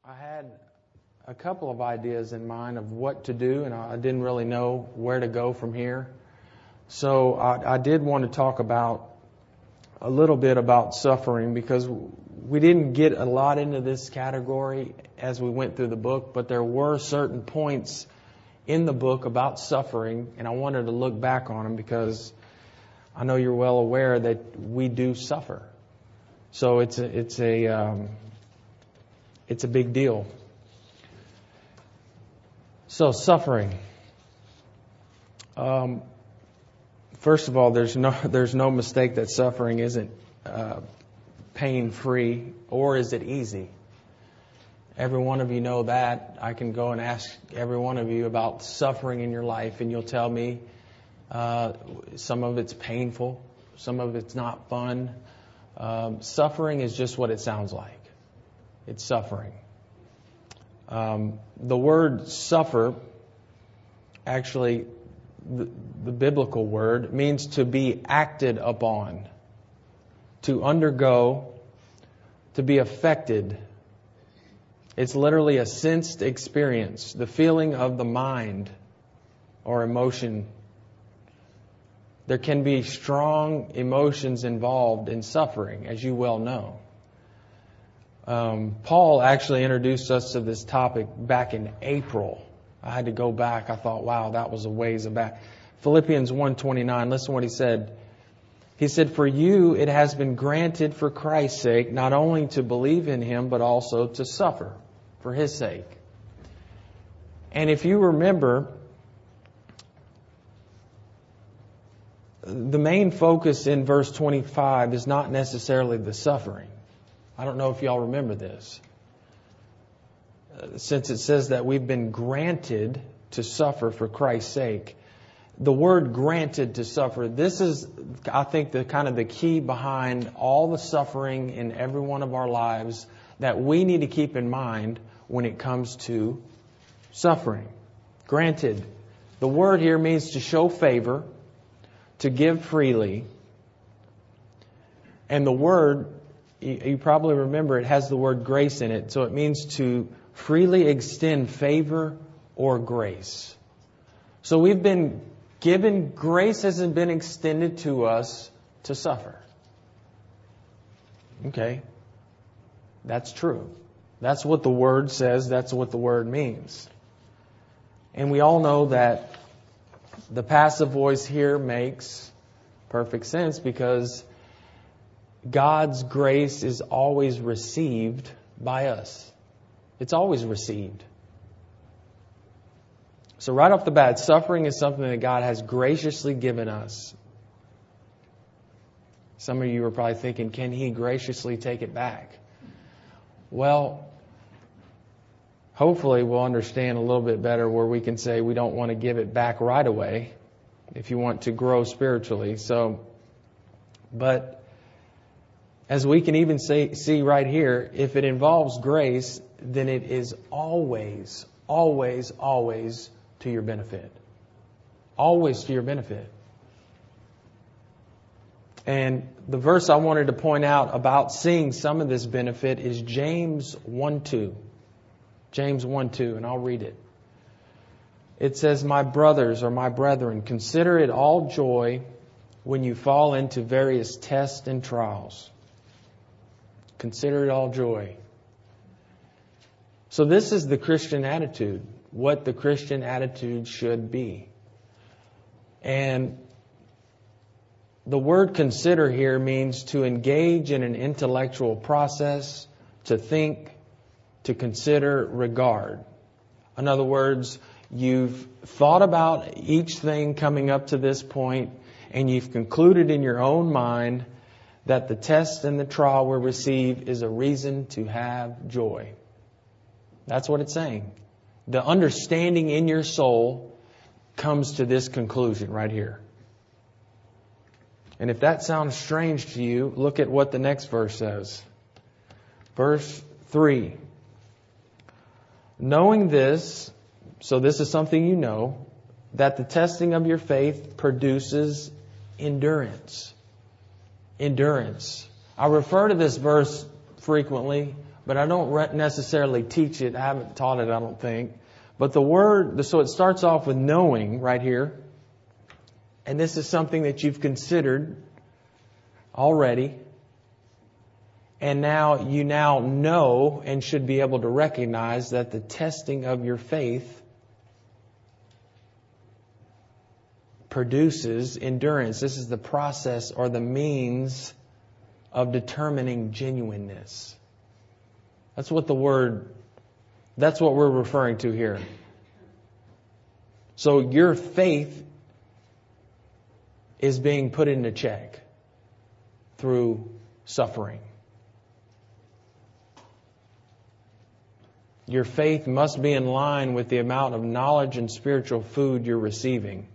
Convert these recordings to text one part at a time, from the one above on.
I had a couple of ideas in mind of what to do, and I didn't really know where to go from here. So I did want to talk about a little bit about suffering, because we didn't get a lot into this category as we went through the book, but there were certain points in the book about suffering, and I wanted to look back on them because I know you're well aware that we do suffer. So it's a big deal. So suffering. First of all, there's no mistake that suffering isn't pain-free, or is it easy? Every one of you know that. I can go and ask every one of you about suffering in your life, and you'll tell me some of it's painful, some of it's not fun. Suffering is just what it sounds like. It's suffering. The word suffer, actually, the biblical word, means to be acted upon, to undergo, to be affected. It's literally a sensed experience, the feeling of the mind or emotion. There can be strong emotions involved in suffering, as you well know. Paul actually introduced us to this topic back in April. I had to go back. I thought, wow, that was a ways back. Philippians 1:29, listen to what he said. He said, "For you it has been granted for Christ's sake not only to believe in Him, but also to suffer for His sake." And if you remember, the main focus in verse 25 is not necessarily the suffering. I don't know if y'all remember this. Since it says that we've been granted to suffer for Christ's sake, the word granted to suffer, this is, I think, the kind of the key behind all the suffering in every one of our lives that we need to keep in mind when it comes to suffering. Granted. The word here means to show favor, to give freely. And the word, you probably remember, it has the word grace in it. So it means to freely extend favor or grace. So we've been given, grace hasn't been extended to us to suffer. Okay. That's true. That's what the word says. That's what the word means. And we all know that the passive voice here makes perfect sense, because God's grace is always received by us. It's always received. So right off the bat, suffering is something that God has graciously given us. Some of you are probably thinking, can He graciously take it back? Well, hopefully we'll understand a little bit better where we can say we don't want to give it back right away if you want to grow spiritually. But as we can even see right here, if it involves grace, then it is always, always, always to your benefit. Always to your benefit. And the verse I wanted to point out about seeing some of this benefit is James 1:2. James 1:2, and I'll read it. It says, "My brothers or my brethren, consider it all joy when you fall into various tests and trials." Consider it all joy. So this is the Christian attitude, what the Christian attitude should be. And the word consider here means to engage in an intellectual process, to think, to consider, regard. In other words, you've thought about each thing coming up to this point, and you've concluded in your own mind that the test and the trial we receive is a reason to have joy. That's what it's saying. The understanding in your soul comes to this conclusion right here. And if that sounds strange to you, look at what the next verse says. Verse 3. "Knowing this," so this is something you know, "that the testing of your faith produces endurance." Endurance. I refer to this verse frequently but I don't necessarily teach it. I haven't taught it, I don't think. But the word, so it starts off with knowing right here. And this is something that you've considered already. And now you know and should be able to recognize that the testing of your faith produces endurance. This is the process or the means of determining genuineness. That's what we're referring to here. So your faith is being put into check through suffering. Your faith must be in line with the amount of knowledge and spiritual food you're receiving.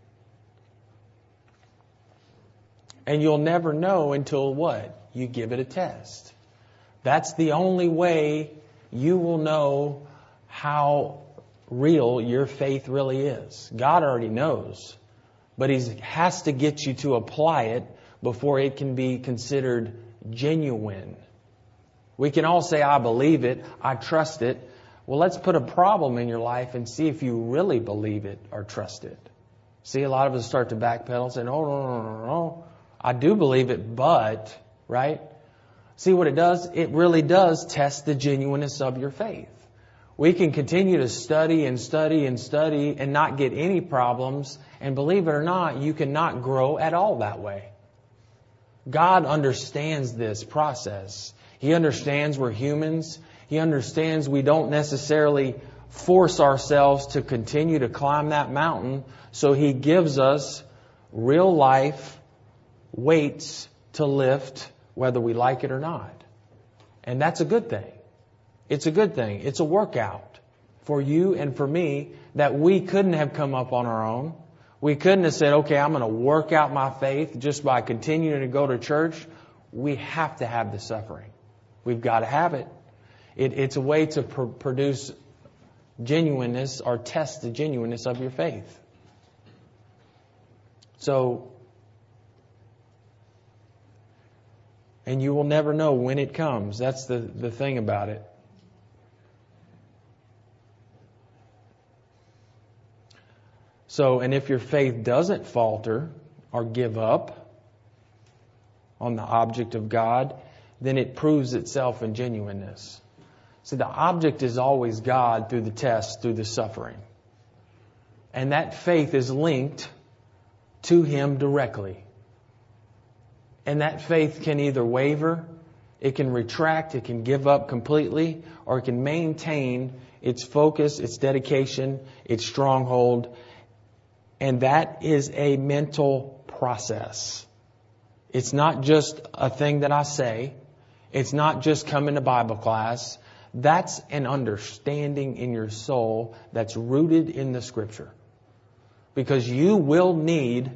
And you'll never know until what? You give it a test. That's the only way you will know how real your faith really is. God already knows, but He has to get you to apply it before it can be considered genuine. We can all say, I believe it, I trust it. Well, let's put a problem in your life and see if you really believe it or trust it. See, a lot of us start to backpedal and say, no. I do believe it, but, right? See what it does? It really does test the genuineness of your faith. We can continue to study and study and study and not get any problems. And believe it or not, you cannot grow at all that way. God understands this process. He understands we're humans. He understands we don't necessarily force ourselves to continue to climb that mountain. So He gives us real life weights to lift, whether we like it or not. And that's a good thing. It's a good thing. It's a workout for you and for me that we couldn't have come up on our own. We couldn't have said, okay, I'm going to work out my faith just by continuing to go to church. We have to have the suffering. We've got to have it. It's a way to produce genuineness or test the genuineness of your faith. So, and you will never know when it comes. That's the thing about it. So, and if your faith doesn't falter or give up on the object of God, then it proves itself in genuineness. So the object is always God through the test, through the suffering. And that faith is linked to Him directly. And that faith can either waver, it can retract, it can give up completely, or it can maintain its focus, its dedication, its stronghold. And that is a mental process. It's not just a thing that I say. It's not just coming to Bible class. That's an understanding in your soul that's rooted in the Scripture. Because you will need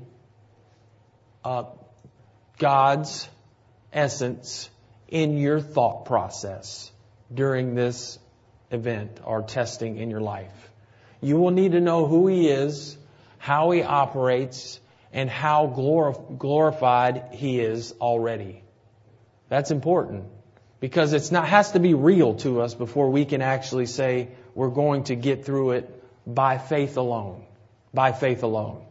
God's essence in your thought process during this event or testing in your life. You will need to know who He is, how He operates, and how glorified He is already. That's important. Because has to be real to us before we can actually say we're going to get through it by faith alone. By faith alone.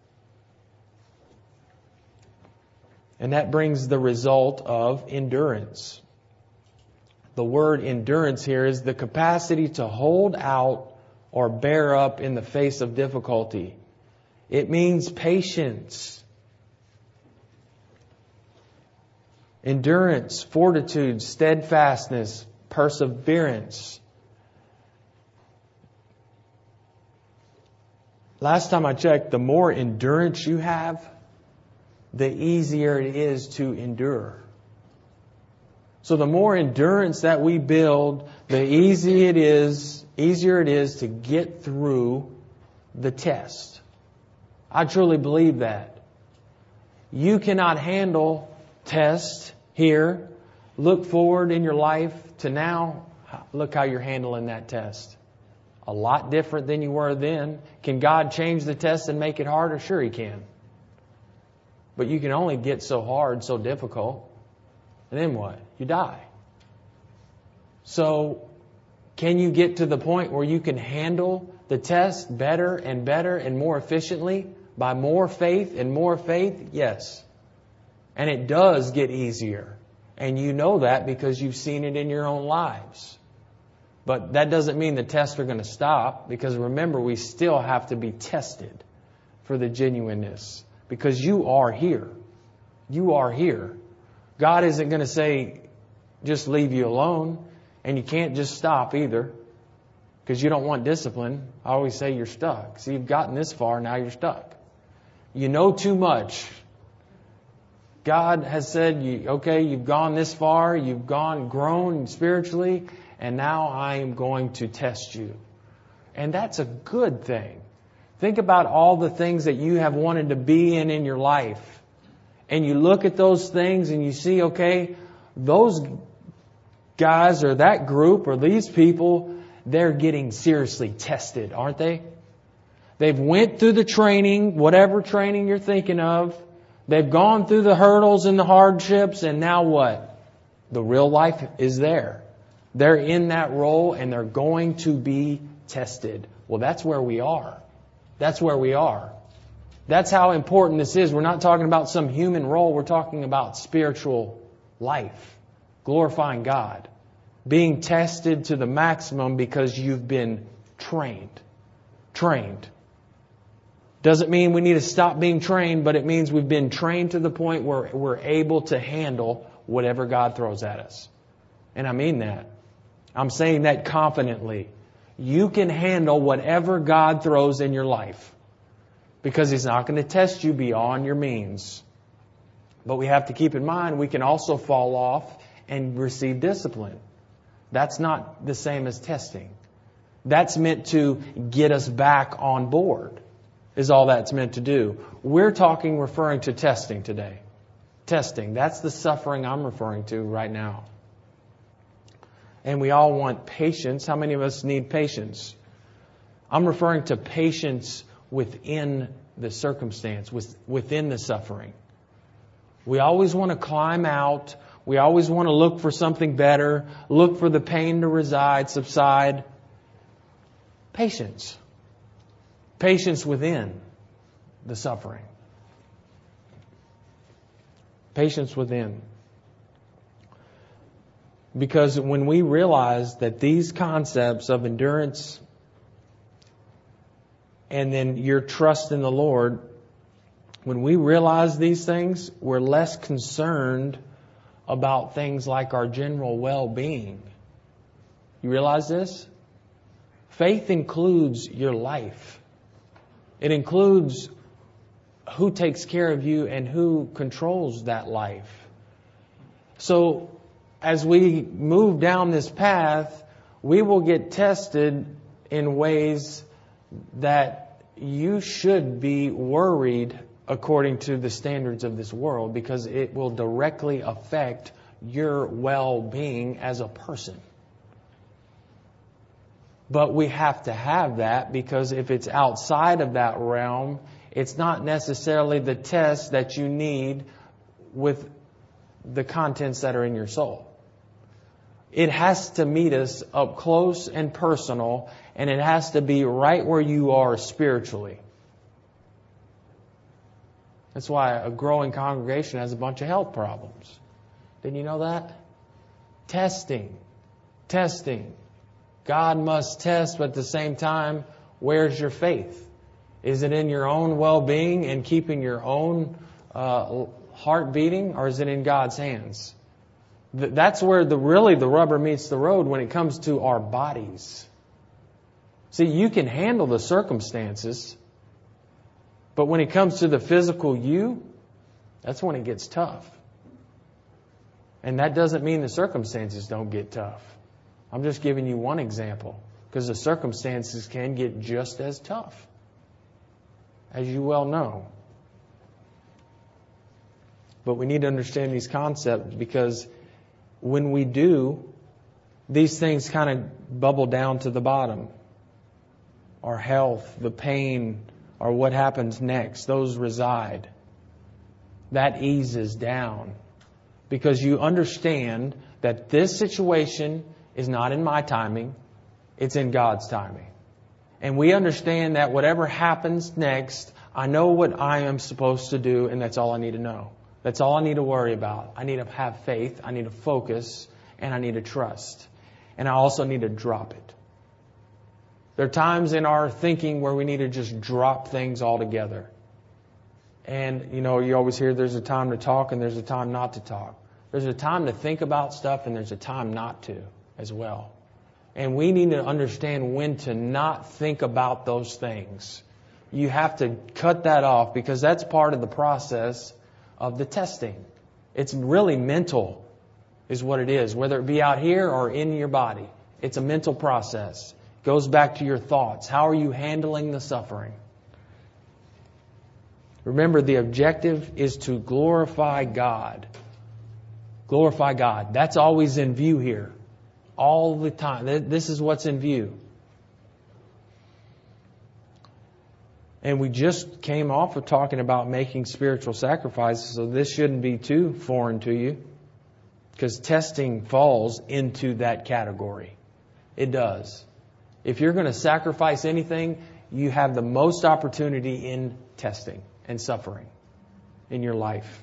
And that brings the result of endurance. The word endurance here is the capacity to hold out or bear up in the face of difficulty. It means patience. Endurance, fortitude, steadfastness, perseverance. Last time I checked, the more endurance you have, the easier it is to endure. So the more endurance that we build, the easier it is to get through the test. I truly believe that. You cannot handle tests here. Look forward in your life to now. Look how you're handling that test. A lot different than you were then. Can God change the test and make it harder? Sure He can. But you can only get so hard, so difficult. And then what? You die. So, can you get to the point where you can handle the test better and more efficiently by more faith and more faith? Yes. And it does get easier. And you know that because you've seen it in your own lives. But that doesn't mean the tests are going to stop, because remember, we still have to be tested for the genuineness, because you are here. You are here. God isn't going to say, just leave you alone. And you can't just stop either, because you don't want discipline. I always say you're stuck. See, you've gotten this far, now you're stuck. You know too much. God has said, okay, you've gone this far, you've grown spiritually, and now I am going to test you. And that's a good thing. Think about all the things that you have wanted to be in your life. And you look at those things and you see, okay, those guys or that group or these people, they're getting seriously tested, aren't they? They've went through the training, whatever training you're thinking of. They've gone through the hurdles and the hardships, and now what? The real life is there. They're in that role and they're going to be tested. Well, that's where we are. That's where we are. That's how important this is. We're not talking about some human role. We're talking about spiritual life. Glorifying God. Being tested to the maximum because you've been trained. Trained. Doesn't mean we need to stop being trained, but it means we've been trained to the point where we're able to handle whatever God throws at us. And I mean that. I'm saying that confidently. You can handle whatever God throws in your life, because He's not going to test you beyond your means. But we have to keep in mind, we can also fall off and receive discipline. That's not the same as testing. That's meant to get us back on board, is all that's meant to do. We're referring to testing today. Testing. That's the suffering I'm referring to right now. And we all want patience. How many of us need patience? I'm referring to patience within the circumstance, within the suffering. We always want to climb out. We always want to look for something better, look for the pain to subside. Patience. Patience within the suffering. Patience within. Because when we realize that these concepts of endurance and then your trust in the Lord, when we realize these things, we're less concerned about things like our general well-being. You realize this? Faith includes your life. It includes who takes care of you and who controls that life. So, as we move down this path, we will get tested in ways that you should be worried according to the standards of this world, because it will directly affect your well-being as a person. But we have to have that, because if it's outside of that realm, it's not necessarily the test that you need with the contents that are in your soul. It has to meet us up close and personal, and it has to be right where you are spiritually. That's why a growing congregation has a bunch of health problems. Didn't you know that? Testing. God must test, but at the same time, where's your faith? Is it in your own well-being and keeping your own heart beating, or is it in God's hands? That's where the rubber meets the road when it comes to our bodies. See, you can handle the circumstances, but when it comes to the physical you, that's when it gets tough. And that doesn't mean the circumstances don't get tough. I'm just giving you one example, because the circumstances can get just as tough, as you well know. But we need to understand these concepts, because when we do, these things kind of bubble down to the bottom. Our health, the pain, or what happens next, those reside. That eases down, because you understand that this situation is not in my timing. It's in God's timing. And we understand that whatever happens next, I know what I am supposed to do, and that's all I need to know. That's all I need to worry about. I need to have faith, I need to focus, and I need to trust. And I also need to drop it. There are times in our thinking where we need to just drop things altogether. And, you always hear there's a time to talk and there's a time not to talk. There's a time to think about stuff and there's a time not to as well. And we need to understand when to not think about those things. You have to cut that off because that's part of the process of the testing. It's really mental is what it is, whether it be out here or in your body. It's a mental process. It goes back to your thoughts. How are you handling the suffering? Remember, the objective is to glorify God. Glorify God. That's always in view here. All the time. This is what's in view. And we just came off of talking about making spiritual sacrifices, so this shouldn't be too foreign to you. Because testing falls into that category. It does. If you're going to sacrifice anything, you have the most opportunity in testing and suffering in your life.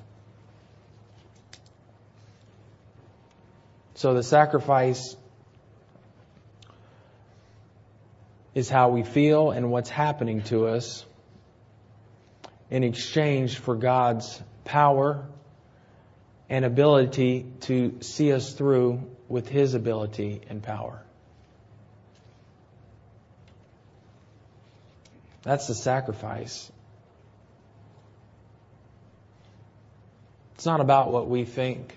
So the sacrifice is how we feel and what's happening to us in exchange for God's power and ability to see us through with His ability and power. That's the sacrifice. It's not about what we think.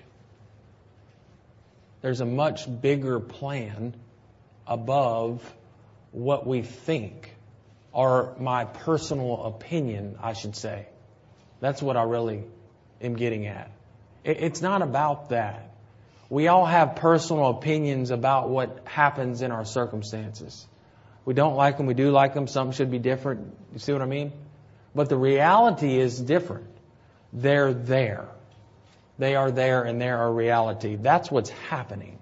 There's a much bigger plan above what we think, or my personal opinion, I should say. That's what I really am getting at. It's not about that. We all have personal opinions about what happens in our circumstances. We don't like them, we do like them, some should be different. You see what I mean? But the reality is different. They're there. They are there and they're a reality. That's what's happening.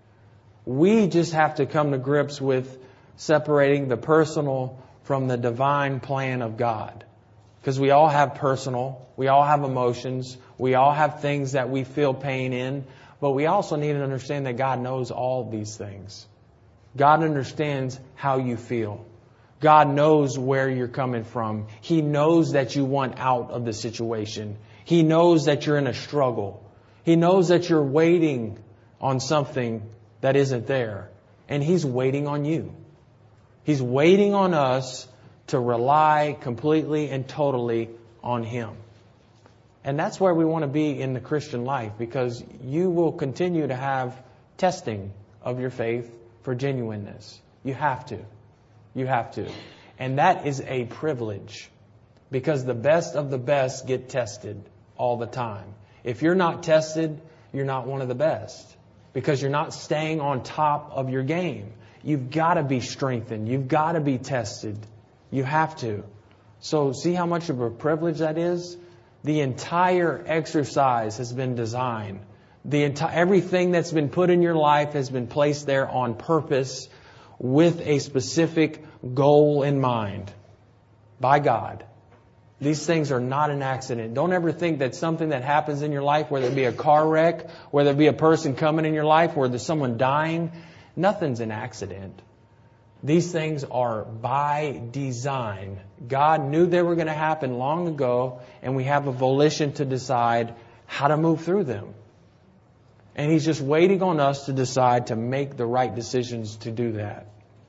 We just have to come to grips with separating the personal from the divine plan of God. Because we all have personal, we all have emotions, we all have things that we feel pain in, but we also need to understand that God knows all these things. God understands how you feel. God knows where you're coming from. He knows that you want out of the situation. He knows that you're in a struggle. He knows that you're waiting on something that isn't there. And He's waiting on you. He's waiting on us to rely completely and totally on Him. And that's where we want to be in the Christian life, because you will continue to have testing of your faith for genuineness. You have to. You have to. And that is a privilege, because the best of the best get tested all the time. If you're not tested, you're not one of the best, because you're not staying on top of your game. You've got to be strengthened. You've got to be tested. You have to. So see how much of a privilege that is? The entire exercise has been designed. Everything that's been put in your life has been placed there on purpose with a specific goal in mind by God. These things are not an accident. Don't ever think that something that happens in your life, whether it be a car wreck, whether it be a person coming in your life, whether there's someone dying, nothing's an accident. These things are by design. God knew they were going to happen long ago, and we have a volition to decide how to move through them. And He's just waiting on us to decide to make the right decisions to do that.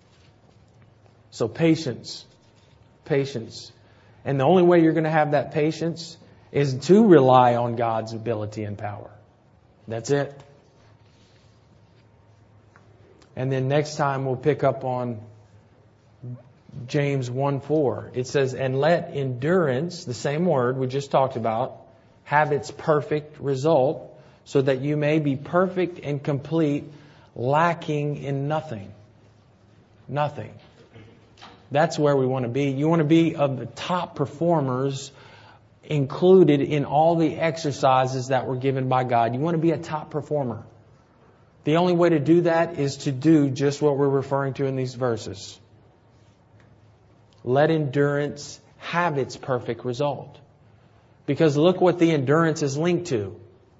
So patience. Patience. And the only way you're going to have that patience is to rely on God's ability and power. That's it. And then next time we'll pick up on James 1:4. It says, and let endurance, the same word we just talked about, have its perfect result, so that you may be perfect and complete, lacking in nothing. Nothing. That's where we want to be. You want to be of the top performers included in all the exercises that were given by God. You want to be a top performer. The only way to do that is to do just what we're referring to in these verses. Let endurance have its perfect result. Because look what the endurance is linked to.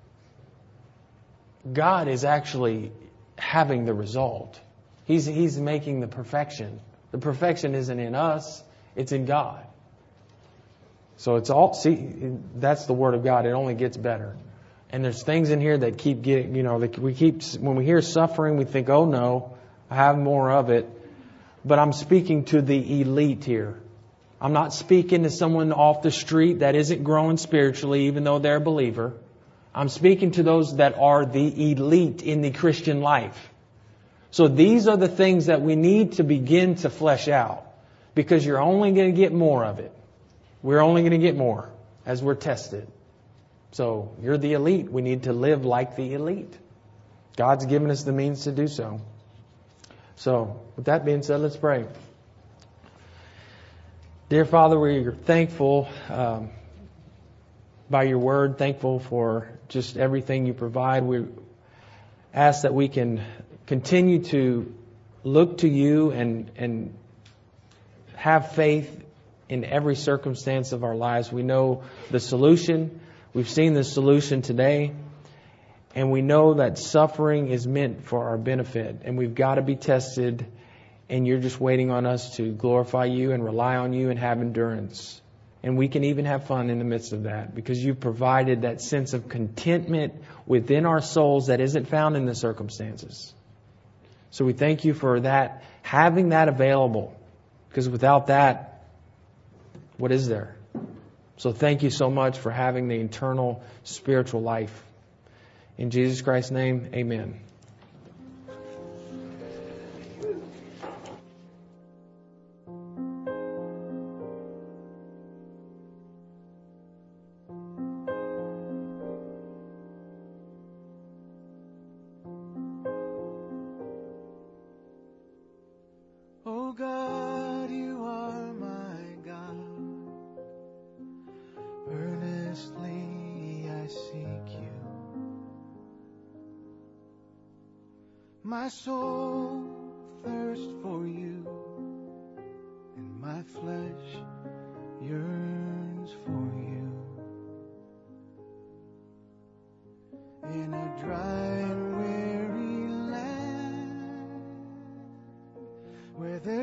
God is actually having the result. He's making the perfection. The perfection isn't in us, it's in God. So it's all, see, that's the Word of God. It only gets better. And there's things in here that keep getting, when we hear suffering, we think, oh no, I have more of it. But I'm speaking to the elite here. I'm not speaking to someone off the street that isn't growing spiritually, even though they're a believer. I'm speaking to those that are the elite in the Christian life. So these are the things that we need to begin to flesh out. Because you're only going to get more of it. We're only going to get more as we're tested. So you're the elite. We need to live like the elite. God's given us the means to do so. So with that being said, let's pray. Dear Father, we're thankful by your word, thankful for just everything you provide. We ask that we can continue to look to you and have faith in every circumstance of our lives. We know the solution. We've seen the solution today. And we know that suffering is meant for our benefit. And we've got to be tested. And you're just waiting on us to glorify you and rely on you and have endurance. And we can even have fun in the midst of that. Because you've provided that sense of contentment within our souls that isn't found in the circumstances. So we thank you for that, having that available. Because without that, what is there? So thank you so much for having the eternal spiritual life. In Jesus Christ's name, amen. Oh God, you are my God. Earnestly I seek you. My soul thirsts for you, and my flesh yearns for you. In a dry and weary land, where there